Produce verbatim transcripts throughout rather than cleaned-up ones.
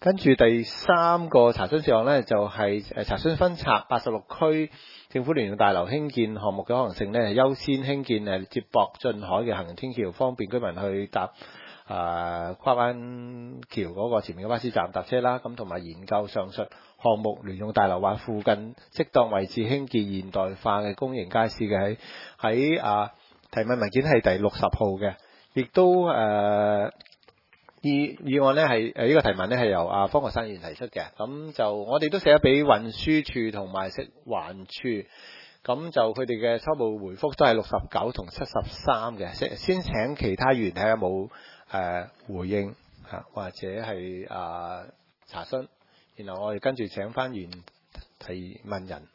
跟住第三個查詢事項咧，就係、是、誒查詢分拆八十六區政府聯用大樓興建項目嘅可能性咧，係優先興建誒接駁進海嘅行人天橋，方便居民去搭啊、呃、跨灣橋嗰個前面嘅巴士站搭車啦。咁同埋研究上述項目聯用大樓或附近適當位置興建現代化嘅公營街市嘅，喺喺啊提問文件係第六十號嘅，亦都誒。呃議議案咧係誒呢個提問咧係由阿方國珊議員提出嘅，咁就我哋都寫咗俾運輸署同埋食環署，咁就佢哋嘅初步回覆都係六十九同七十三嘅。先先請其他議員睇下有冇誒回應嚇或者係啊、呃、查詢，然後我哋跟住請翻議員提問人。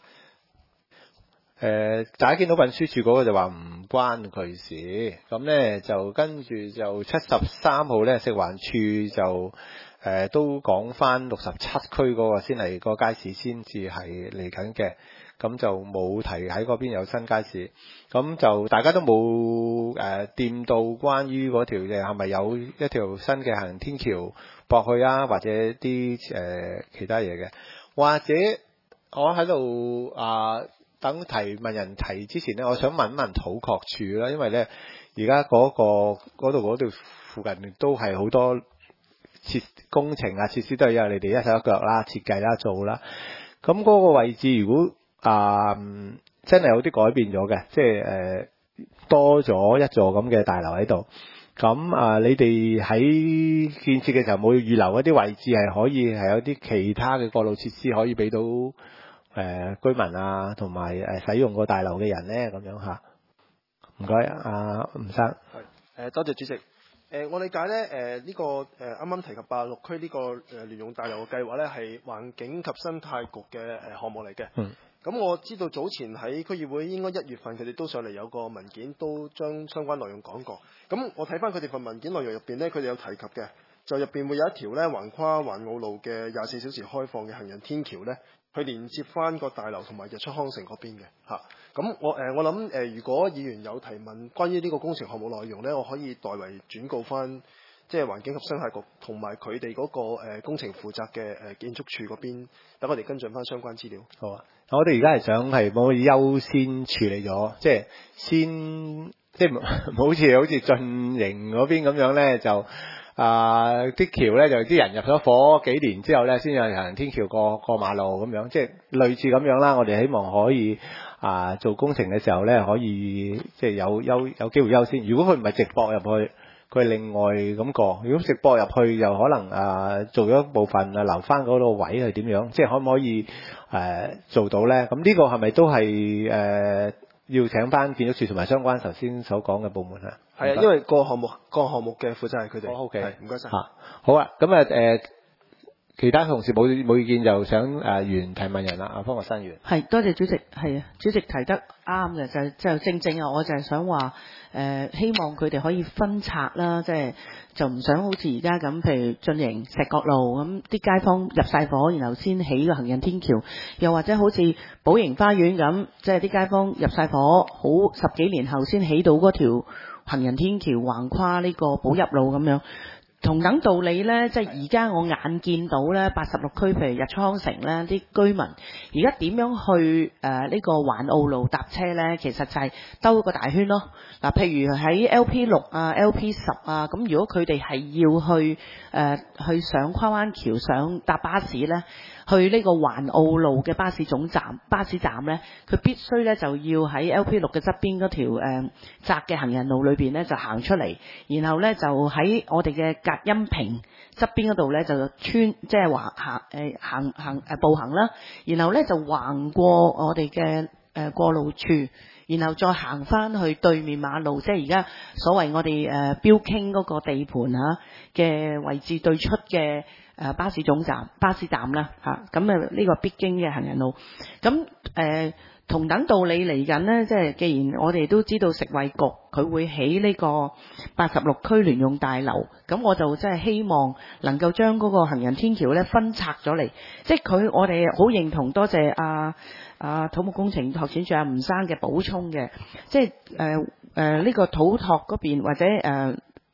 誒、呃，大家見到運輸署嗰個就話唔關佢事，咁咧就跟住就七十三號咧，食環署就誒、呃、都講翻六十七區嗰個先係個街市先至係嚟緊嘅，咁就冇提喺嗰邊有新街市，咁就大家都冇誒掂到關於嗰條嘅係咪有一條新嘅行人天橋駁去啊，或者啲誒、呃、其他嘢嘅，或者我喺度啊。等提問人提之前咧，我想問一問土確署啦，因為咧而家嗰個嗰度嗰度附近都係好多設工程啊設施都係有你哋一手一腳啦，設計啦做啦。咁嗰個位置如果啊、呃、真係有啲改變咗嘅，即係誒、呃、多咗一座咁嘅大樓喺度。咁啊、呃，你哋喺建設嘅時候冇預留一啲位置係可以係有啲其他嘅過路設施可以俾到？誒、呃、居民啊，同埋誒使用個大樓嘅人咧，咁樣嚇。唔該，阿吳生。 係誒，多謝主席。誒、呃，我理解咧，誒、呃、呢、這個誒啱啱提及八十六區呢個誒聯用大樓嘅計劃咧，係環境及生態局嘅誒項目嚟嘅。嗯。咁我知道早前喺區議會應該一月份佢哋都上嚟有個文件，都將相關內容講過。咁我睇翻佢哋份文件內容入邊咧，佢哋有提及嘅，就入邊會有一條咧橫跨環澳路嘅廿四小時開放嘅行人天橋咧。去連接翻個大樓同埋日出康城嗰邊嘅嚇，咁我誒、呃、我諗誒、呃，如果議員有提問關於呢個工程項目內容咧，我可以代為轉告翻，即係環境及生態局同埋佢哋嗰個、呃、工程負責嘅誒、呃、建築署嗰邊，等我哋跟進翻相關資料。 好啊，我哋而家係想係冇優先處理咗，即係先即係好似好似進營嗰邊咁樣咧就。啊！啲橋咧就啲人入咗伙幾年之後咧，先有行人天橋過過馬路咁樣，即係類似咁樣啦。我哋希望可以啊做工程嘅時候咧，可以即係有優有機會優先。如果佢唔係直駁入去，佢係另外咁過。如果直駁入去，又可能啊做咗一部分啊留翻嗰個位係點樣？即係可唔可以誒、啊、做到咧？咁呢個係咪都係誒、啊、要請翻建築署同埋相關頭先所講嘅部門啊？ 係啊，因為個項目個項目嘅負責係佢哋。 O K， 係唔該晒。 好啊，咁啊誒，其他同事冇冇意見就想誒原提問人啦，阿方國珊議員。 係，多謝主席。係啊，主席提得啱嘅，就就正正啊，我就係想話誒、呃，希望佢哋可以分拆啦，即係就唔想好似而家咁，譬如進營石角路咁，啲街坊入晒伙，然後先起個行人天橋，又或者好似寶盈花園咁，即係啲街坊入晒伙，好十幾年後先起到嗰條行人天橋橫跨呢個寶邑路咁樣，同等道理呢，即係而家我眼見到呢八十六區，譬如日出康城呢啲居民，而家點樣去誒呢、呃這個環澳路搭車呢？其實就係兜個大圈咯。嗱、呃，譬如喺 L P 六啊、L P 十啊，咁如果佢哋係要去誒、呃、去上跨灣橋上搭巴士呢，去呢個環澳路嘅巴士總站、巴士站呢，佢必須呢就要喺 L P 六嘅側邊嗰條誒窄嘅行人路裏邊呢就行出嚟，然後呢就喺我哋嘅隔音屏側邊嗰度呢就穿，即係橫行誒行行誒步行啦，然後呢就橫過我哋嘅誒過路處，然後再行翻去對面馬路，即係而家所謂我哋誒標傾嗰個地盤嚇嘅位置對出嘅誒巴士總站、巴士站啦嚇，咁啊呢個必經嘅行人路，咁誒、呃、同等道理嚟緊呢，即係既然我哋都知道食衛局佢會起呢個八十六區聯用大樓，咁我就真係希望能夠將嗰個行人天橋咧分拆咗嚟，即係佢我哋好認同，多謝阿阿土木工程拓展署阿吳生嘅補充嘅，即係誒誒呢個土拓嗰邊或者誒、呃、食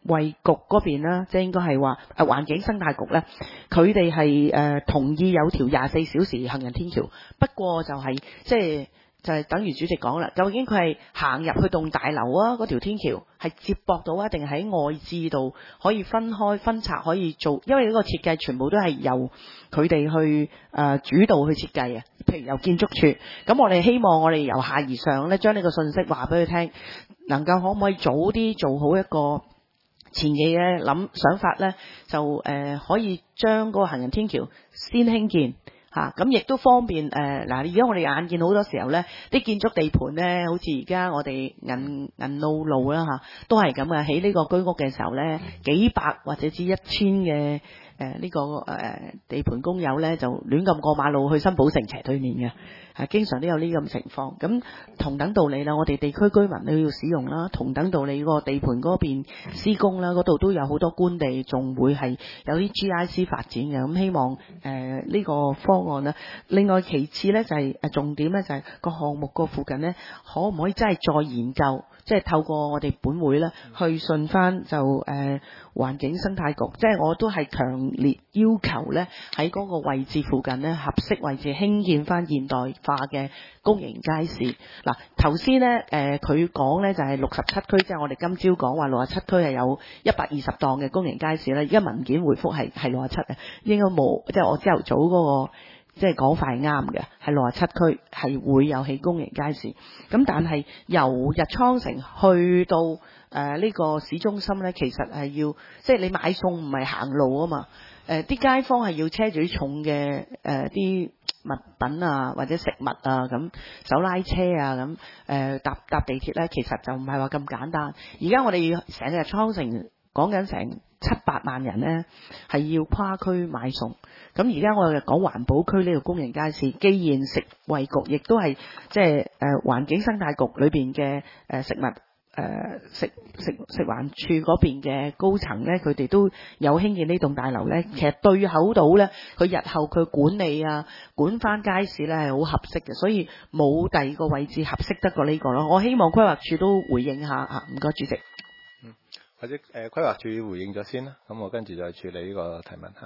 衛局嗰邊啦，即係應該係話誒環境生態局咧，佢哋係誒同意有條廿四小時行人天橋，不過就係、是、即係。就係等於主席講啦，究竟佢係行入去棟大樓啊，嗰條天橋係接駁到啊，定喺外置度可以分開分拆可以做？因為呢個設計全部都係由佢哋去誒、呃、主導去設計啊。譬如由建築署，咁我哋希望我哋由下而上咧，將呢個信息話俾佢聽，能夠可唔可以早啲做好一個前期嘅諗想法咧，就誒、呃、可以將嗰個行人天橋先興建。嚇咁亦都方便誒嗱！而、呃、家我哋眼見好多時候咧，啲建築地盤咧，好似而家我哋銀銀路路啦嚇，都係咁嘅。起呢個居屋嘅時候咧，幾百或者至一千嘅誒呢個誒、呃、地盤工友咧，就亂咁過馬路去新寶城斜對面嘅，係、啊、經常都有呢咁情況。咁同等道理啦，我哋地區居民都要使用啦。同等道理，個地盤嗰邊施工啦，嗰度都有好多官地，仲會係有啲 G I C 發展嘅。咁希望誒呢、呃這個方案咧，另外其次咧就係、是、誒重點咧就係個項目個附近咧，可唔可以真係再研究？即係透過我哋本會咧，去信翻就誒、呃、環境生態局，即係我都係強烈要求咧，喺嗰個位置附近咧，合適位置興建翻現代化嘅公營街市。嗱頭先咧誒佢講咧就係六十七區，即係我哋今朝講話六十七區係有一百二十檔嘅公營街市咧。而家文件回覆係係六十七啊，應該冇，即係我朝頭早嗰個。即係講法係啱嘅，係六十七區係會有起公營街市。咁但係由日倉城去到誒呢、呃這個市中心咧，其實係要即係你買餸唔係行路啊嘛。誒、呃、啲街坊係要車住啲重嘅誒啲物品啊，或者食物啊咁，手拉車啊咁誒搭搭地鐵咧，其實就唔係話咁簡單。而家我哋成個日倉城講緊成七八萬人咧，係要跨區買餸。咁而家我哋講環保區呢個公營街市，既然食衛局亦都係即係誒環境生態局裏邊嘅誒食物誒、呃、食食食環署嗰邊嘅高層咧，佢哋都有興建呢棟大樓咧，其實對口到咧，佢日後佢管理啊管翻街市咧係好合適嘅，所以冇第二個位置合適得過呢個咯。我希望規劃署都回應下嚇，唔該主席。 嗯，或者誒、呃、規劃署回應咗先啦，咁我跟住再處理呢個提問嚇。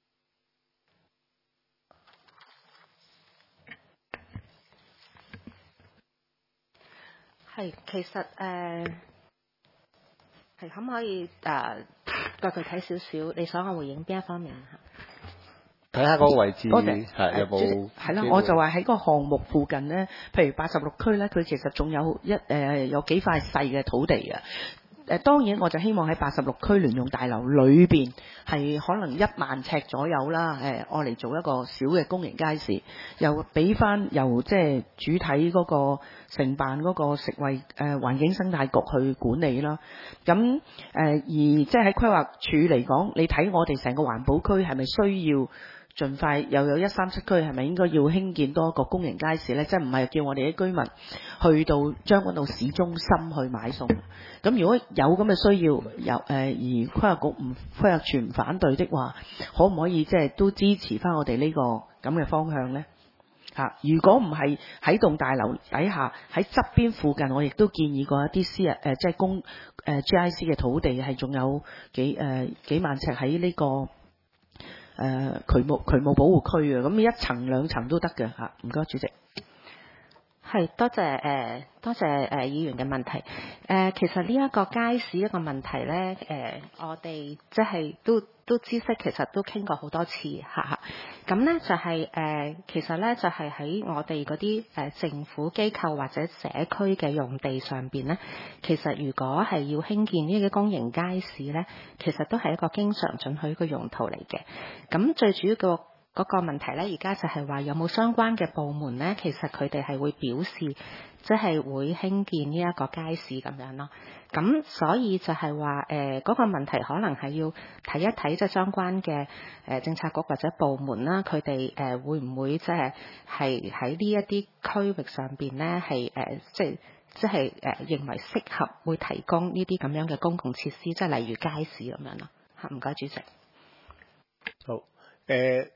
係，其實誒係、呃、可唔可以誒再具體少少？你想我回應邊一方面嚇？ 睇下嗰個位置係、 呃、 有冇？ 係啦，我就話喺個項目附近咧，譬如八十六區咧，佢其實仲有一誒、呃、有幾塊細嘅土地嘅。誒當然我就希望喺八十六區聯用大樓裏邊係可能一萬尺左右啦，誒愛嚟做一個小嘅公營街市，又俾翻由即係主體嗰個承辦嗰個食衞誒、呃、環境生態局去管理啦。咁誒、呃、而即係喺規劃署嚟講，你睇我哋成個環保區係咪需要盡快又有一三七區係咪應該要興建多一個公營街市呢？即係唔係叫我哋啲居民去到將軍澳市中心去買餸？咁如果有咁嘅需要，有誒、呃、而規劃局唔規劃署唔反對的話，可唔可以即係都支持翻我哋呢個咁嘅方向呢？嚇、啊！如果唔係喺棟大樓底下喺側邊附近，我亦都建議過一啲私人誒、呃、即係公誒、呃、G I C 嘅土地係仲有幾誒、呃、幾萬尺喺呢、這個誒、呃、渠務渠務保護區啊，咁一層兩層都得嘅嚇。唔該，主席。 係，多謝誒、呃，多謝誒、呃、議員嘅問題。誒、呃，其實呢一個街市一個問題咧，誒、呃，我哋即係都都知悉，其實都傾過好多次，嚇嚇。咁咧就係、是、誒、呃，其實咧就係、是、喺我哋嗰啲誒政府機構或者社區嘅用地上邊咧，其實如果係要興建呢啲公營街市咧，其實都係一個經常准許嘅用途嚟嘅。咁最主要個嗰個問題咧，而家就係話有冇相關嘅部門咧，其實佢哋係會表示，即係會興建呢一個街市咁樣咯。咁所以就係話誒嗰個問題可能係要睇一睇即係相關嘅誒政策局或者部門啦，佢哋誒會唔會即係係喺呢一啲區域上邊咧係誒即係即係誒認為適合會提供呢啲咁樣嘅公共設施，即係例如街市咁樣咯。嚇，唔該主席。 好誒。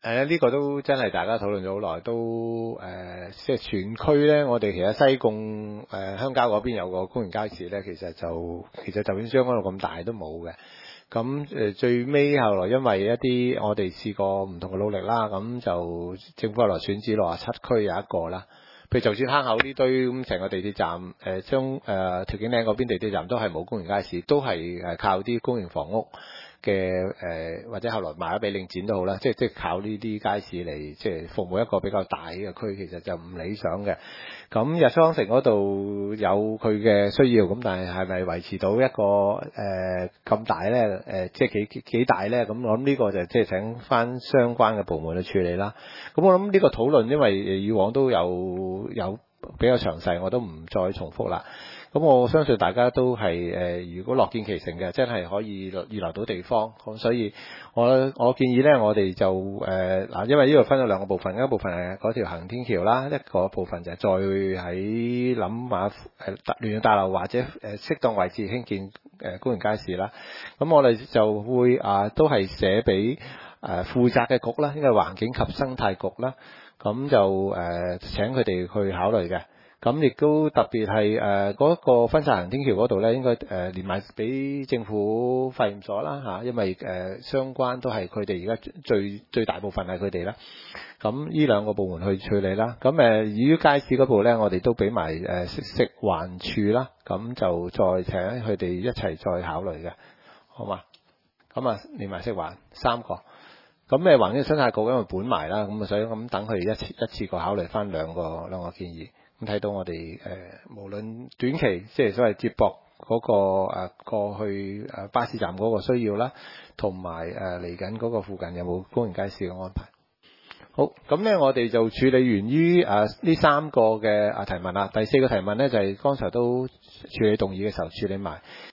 誒呢個都真係大家討論咗好耐，都誒、呃、即係全區咧，我哋其實西貢誒、呃、鄉郊嗰邊有個公園街市咧，其實就其實就算將軍澳咁大都冇嘅。咁誒、呃、最尾後來因為一啲我哋試過唔同嘅努力啦，咁就政府後來選址六十七區有一個啦。譬如就算坑口呢堆咁成個地鐵站誒將誒調景嶺嗰邊地鐵站都係冇公園街市，都係誒靠啲公營房屋嘅誒、呃，或者後來賣咗俾領展都好啦，即係即係靠呢啲街市嚟即係服務一個比較大嘅區，其實就唔理想嘅。咁日出康城嗰度有佢嘅需要，咁但係係咪維持到一個誒咁、呃、大咧？誒、呃、即係幾幾大咧？咁我諗呢個就即係請翻相關嘅部門去處理啦。咁我諗呢個討論，因為以往都有有比較詳細，我都唔再重複啦。咁我相信大家都係誒、呃，如果樂見其成嘅，真係可以預留到地方。咁所以我我建議咧，我哋就誒嗱、呃，因為呢度分咗兩個部分，一部分係嗰條行天橋啦，一個部分就係再喺諗下誒聯用大樓或者誒適當位置興建誒公園街市啦。咁我哋就會啊、呃，都係寫俾誒負責嘅局啦，應該係環境及生態局啦。咁就誒、呃、請佢哋去考慮嘅。咁亦都特別係誒嗰個分散行天橋嗰度咧，應該誒、呃、連埋俾政府化驗所啦嚇，因為誒、呃、相關都係佢哋而家最最大部分係佢哋啦。咁呢兩個部門去處理啦。咁誒、呃、至於街市嗰部咧，我哋都俾埋誒食食環署啦，咁就再請佢哋一齊再考慮嘅，好嘛？咁啊連埋食環三個。咁誒環境生態局因為本埋啦，咁啊所以咁等佢哋一次一次過考慮翻兩個兩個建議。咁睇到我哋誒、呃，無論短期即係所謂接駁嗰、那個誒、呃、過去誒巴士站嗰個需要啦，同埋誒嚟緊嗰個附近有冇公園街市嘅安排。好，咁咧我哋就處理完於誒呢三個嘅啊提問啦。第四個提問咧就係、是、剛才都處理動議嘅時候處理埋。